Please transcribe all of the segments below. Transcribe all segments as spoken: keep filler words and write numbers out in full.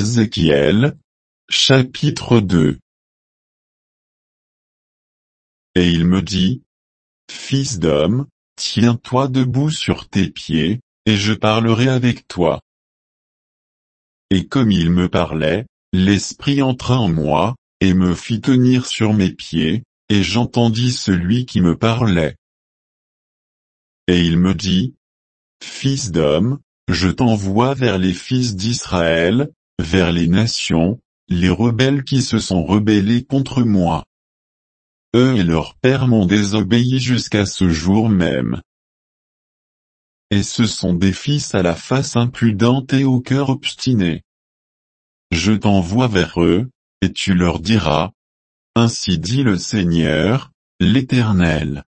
Ézéchiel, chapitre deux. Et il me dit, Fils d'homme, tiens-toi debout sur tes pieds, et je parlerai avec toi. Et comme il me parlait, l'Esprit entra en moi, et me fit tenir sur mes pieds, et j'entendis celui qui me parlait. Et il me dit, Fils d'homme, je t'envoie vers les fils d'Israël, vers les nations, les rebelles qui se sont rebellés contre moi. Eux et leurs pères m'ont désobéi jusqu'à ce jour même. Et ce sont des fils à la face impudente et au cœur obstiné. Je t'envoie vers eux, et tu leur diras, ainsi dit le Seigneur, l'Éternel.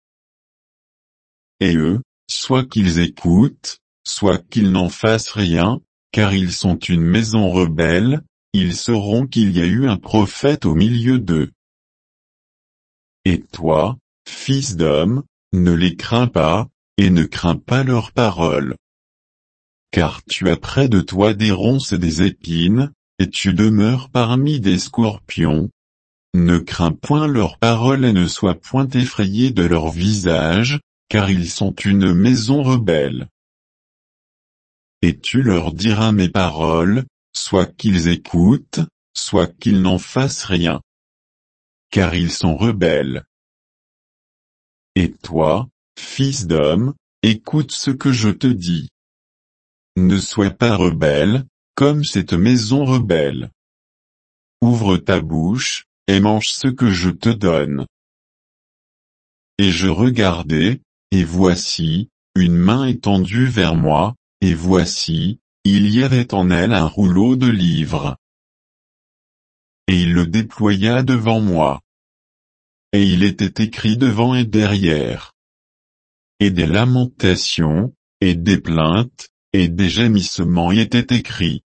Et eux, soit qu'ils écoutent, soit qu'ils n'en fassent rien, car ils sont une maison rebelle, ils sauront qu'il y a eu un prophète au milieu d'eux. Et toi, fils d'homme, ne les crains pas, et ne crains pas leurs paroles. Car tu as près de toi des ronces et des épines, et tu demeures parmi des scorpions. Ne crains point leurs paroles et ne sois point effrayé de leur visage, car ils sont une maison rebelle. Et tu leur diras mes paroles, soit qu'ils écoutent, soit qu'ils n'en fassent rien. Car ils sont rebelles. Et toi, fils d'homme, écoute ce que je te dis. Ne sois pas rebelle, comme cette maison rebelle. Ouvre ta bouche, et mange ce que je te donne. Et je regardai, et voici, une main étendue vers moi, et voici, il y avait en elle un rouleau de livres. Et il le déploya devant moi. Et il était écrit devant et derrière. Et des lamentations, et des plaintes, et des gémissements y étaient écrits.